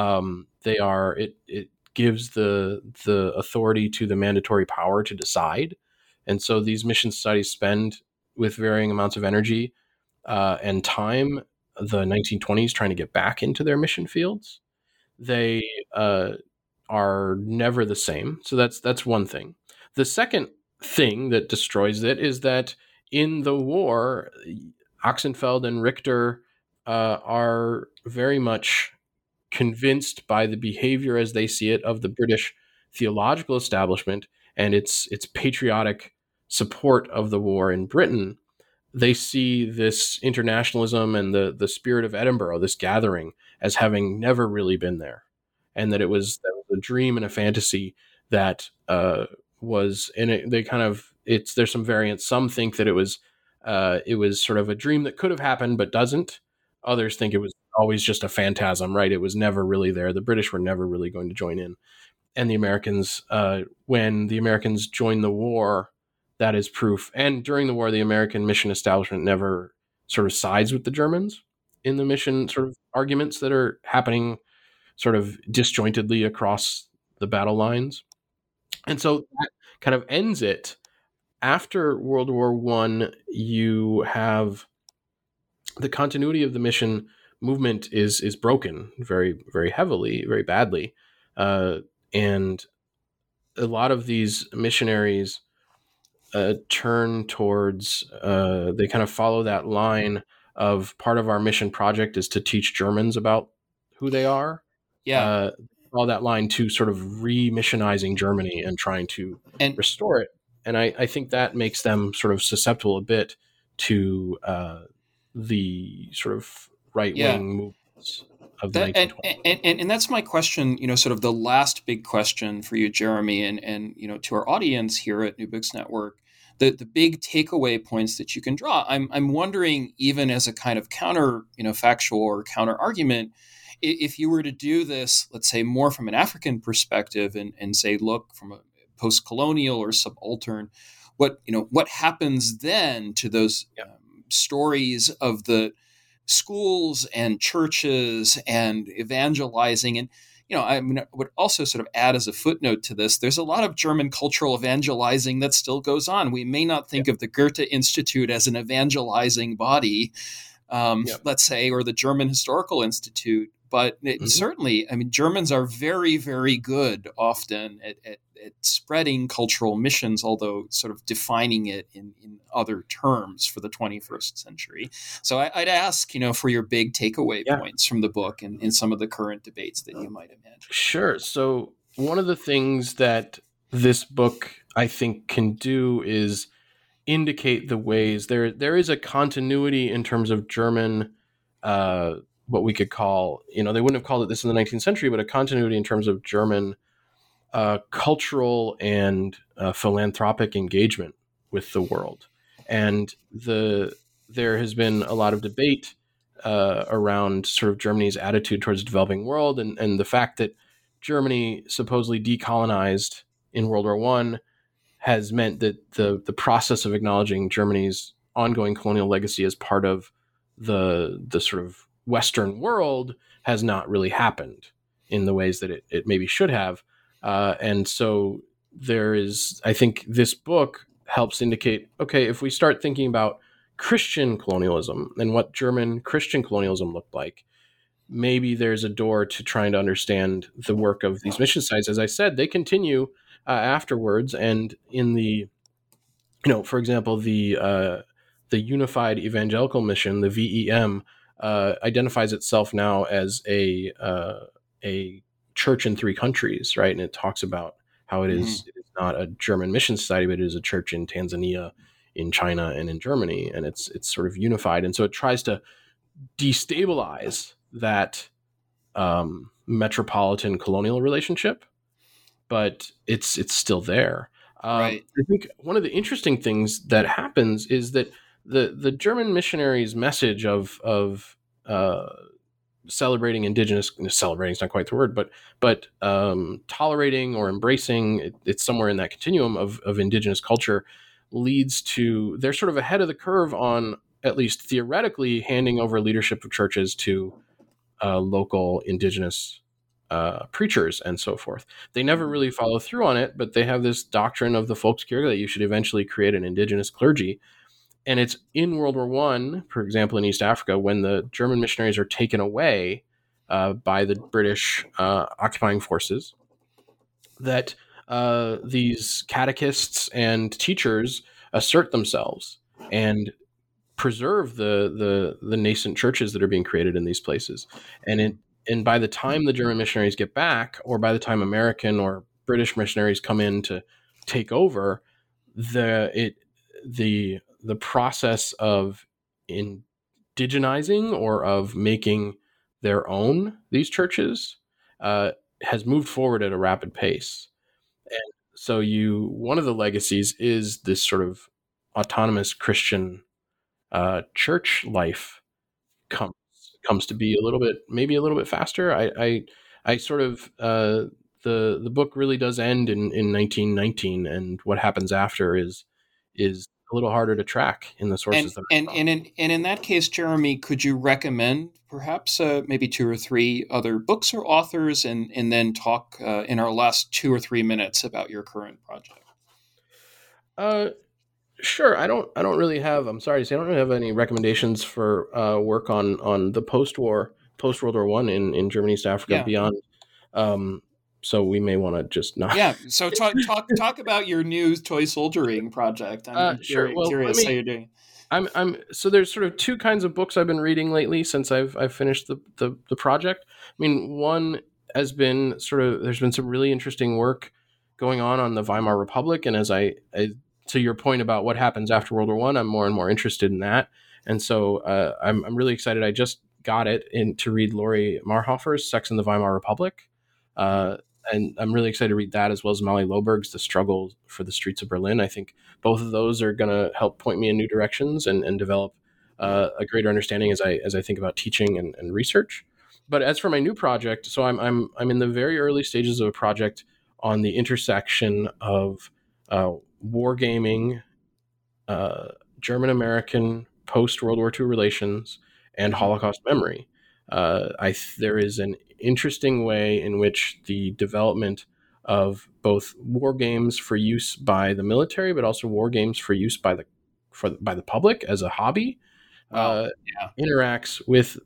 It gives the authority to the mandatory power to decide. And so these mission societies spend, with varying amounts of energy and time, the 1920s trying to get back into their mission fields. They are never the same. So that's one thing. The second thing that destroys it is that in the war, Oxenfeld and Richter are very much convinced by the behavior, as they see it, of the British theological establishment and its patriotic support of the war in Britain. They see this internationalism and the spirit of Edinburgh, this gathering, as having never really been there, and that was a dream and a fantasy that was in it. They kind of there's some variants. Some think that it was sort of a dream that could have happened but doesn't. Others think it was always just a phantasm, right? It was never really there. The British were never really going to join in. And the Americans, when the Americans joined the war, that is proof. And during the war, the American mission establishment never sort of sides with the Germans. in the mission sort of arguments that are happening sort of disjointedly across the battle lines. And so that kind of ends it. After World War I, you have the continuity of the mission movement is broken very, very heavily, very badly. And a lot of these missionaries turn towards, they kind of follow that line of part of our mission project is to teach Germans about who they are.
Yeah.
All that line to sort of re-missionizing Germany and trying to restore it. And I think that makes them sort of susceptible a bit to the sort of right-wing movements of the 1920s.
And that's my question, sort of the last big question for you, Jeremy, and to our audience here at New Books Network, the big takeaway points that you can draw. I'm wondering, even as a kind of counter, factual or counter argument, if you were to do this, let's say more from an African perspective and say, look, from a post-colonial or subaltern, what happens then to those stories of the schools and churches and evangelizing? And, I would also sort of add as a footnote to this, there's a lot of German cultural evangelizing that still goes on. We may not think of the Goethe Institute as an evangelizing body, let's say, or the German Historical Institute. But certainly, Germans are very, very good often at spreading cultural missions, although sort of defining it in other terms for the 21st century. So I'd ask, for your big takeaway points from the book and in some of the current debates that you might imagine.
Sure. So one of the things that this book, I think, can do is indicate the ways there is a continuity in terms of German what we could call, they wouldn't have called it this in the 19th century, but a continuity in terms of German cultural and philanthropic engagement with the world. And there has been a lot of debate around sort of Germany's attitude towards the developing world and the fact that Germany supposedly decolonized in World War I has meant that the process of acknowledging Germany's ongoing colonial legacy as part of the sort of Western world has not really happened in the ways that it maybe should have. And so there is, I think this book helps indicate, okay, if we start thinking about Christian colonialism and what German Christian colonialism looked like, maybe there's a door to trying to understand the work of these mission sites. As I said, they continue afterwards. And in the, for example, the Unified Evangelical Mission, the VEM, identifies itself now as a church in 3 countries, right? And it talks about how it is not a German mission society, but it is a church in Tanzania, in China, and in Germany, and it's sort of unified. And so it tries to destabilize that metropolitan colonial relationship, but it's still there.
Right.
I think one of the interesting things that happens is that the German missionaries' message of celebrating celebrating is not quite the word, but tolerating or embracing, it's somewhere in that continuum of indigenous culture, leads to, they're sort of ahead of the curve on, at least theoretically, handing over leadership of churches to local indigenous preachers and so forth. They never really follow through on it, but they have this doctrine of the Volkskirche that you should eventually create an indigenous clergy. And it's in World War I, for example, in East Africa, when the German missionaries are taken away by the British occupying forces, that these catechists and teachers assert themselves and preserve the nascent churches that are being created in these places. And by the time the German missionaries get back, or by the time American or British missionaries come in to take over, the process of indigenizing or of making their own these churches has moved forward at a rapid pace. And so one of the legacies is this sort of autonomous Christian church life comes to be maybe a little bit faster. I sort of the book really does end in 1919, and what happens after is a little harder to track in the sources that I found.
And in that case, Jeremy, could you recommend perhaps maybe 2 or 3 other books or authors, and then talk in our last 2 or 3 minutes about your current project?
Sure. I don't really have. I'm sorry to say, I don't really have any recommendations for work on the post World War I in Germany, East Africa, and beyond. So we may want to just not.
Yeah. So talk about your new toy soldiering project. I'm
sure.
Curious how you're doing.
So there's sort of 2 kinds of books I've been reading lately since I've finished the project. I mean, one has been there's been some really interesting work going on the Weimar Republic, and as I to your point about what happens after World War I, I'm more and more interested in that, and so I'm really excited. I just got it to read Laurie Marhofer's Sex in the Weimar Republic. And I'm really excited to read that, as well as Molly Loberg's The Struggle for the Streets of Berlin. I think both of those are going to help point me in new directions and develop a greater understanding as I think about teaching and research. But as for my new project, so I'm in the very early stages of a project on the intersection of wargaming, German American post World War II relations, and Holocaust memory. There is an interesting way in which the development of both war games for use by the military, but also war games for use by the public as a hobby, interacts with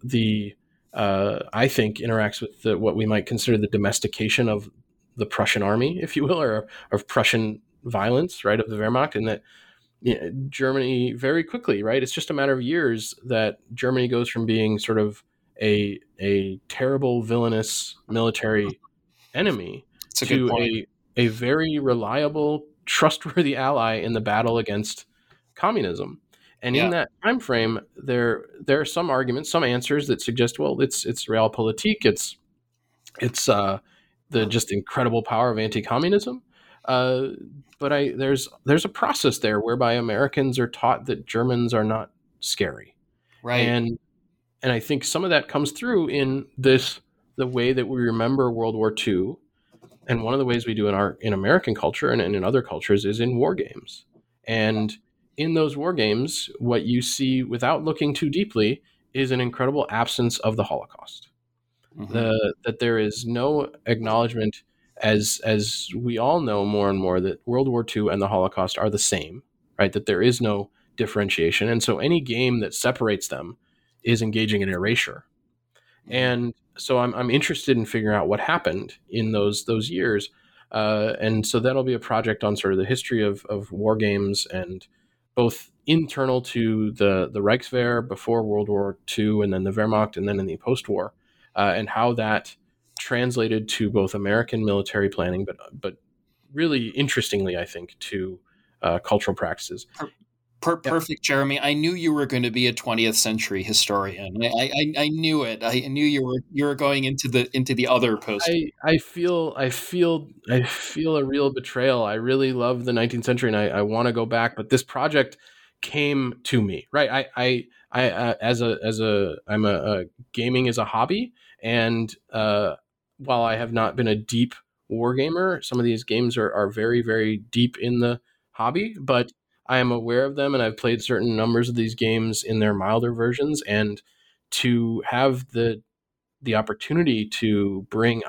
what we might consider the domestication of the Prussian army, if you will, or of Prussian violence, right, of the Wehrmacht, and that Germany very quickly, right, it's just a matter of years that Germany goes from being sort of a terrible, villainous military enemy to a very reliable, trustworthy ally in the battle against communism. And in that time frame, there are some arguments, some answers that suggest, well, it's realpolitik, it's the just incredible power of anti-communism. But there's a process there whereby Americans are taught that Germans are not scary,
right?
And I think some of that comes through in the way that we remember World War II, and one of the ways we do in American culture and in other cultures is in war games. And in those war games, what you see, without looking too deeply, is an incredible absence of the Holocaust. Mm-hmm. That there is no acknowledgement, as we all know more and more, that World War II and the Holocaust are the same, right? That there is no differentiation, and so any game that separates them is engaging in erasure. And so I'm interested in figuring out what happened in those years. And so that'll be a project on sort of the history of war games, and both internal to the Reichswehr before World War II, and then the Wehrmacht, and then in the post-war, and how that translated to both American military planning, but really interestingly, I think, to cultural practices.
Perfect, Jeremy. I knew you were going to be a 20th century historian. I knew it. I knew you were going into the other post.
I feel a real betrayal. I really love the 19th century, and I want to go back. But this project came to me, right? I'm a gaming as a hobby, and while I have not been a deep war gamer, some of these games are very, very deep in the hobby, but I am aware of them, and I've played certain numbers of these games in their milder versions, and to have the opportunity to bring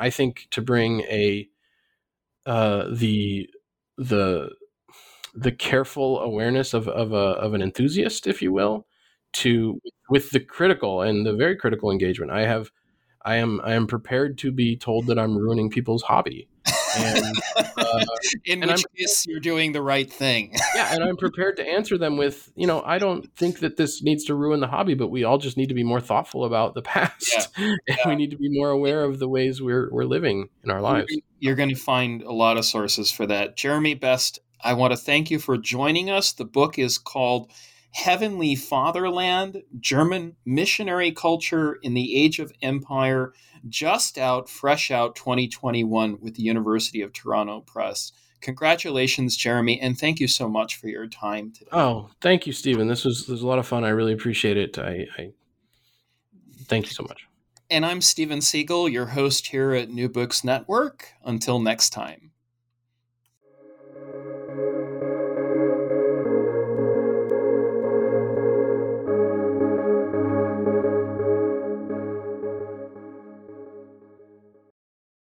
the careful awareness of an enthusiast, if you will, with the critical and the very critical engagement. I am prepared to be told that I'm ruining people's hobby. And
in which case you're doing the right thing.
Yeah, and I'm prepared to answer them with, I don't think that this needs to ruin the hobby, but we all just need to be more thoughtful about the past. Yeah. And we need to be more aware of the ways we're living in our lives.
You're going to find a lot of sources for that. Jeremy Best, I want to thank you for joining us. The book is called Heavenly Fatherland, German Missionary Culture in the Age of Empire, just out, fresh out 2021 with the University of Toronto Press. Congratulations, Jeremy, and thank you so much for your time today.
Oh, thank you, Stephen. This was a lot of fun. I really appreciate it. I thank you so much.
And I'm Stephen Siegel, your host here at New Books Network. Until next time.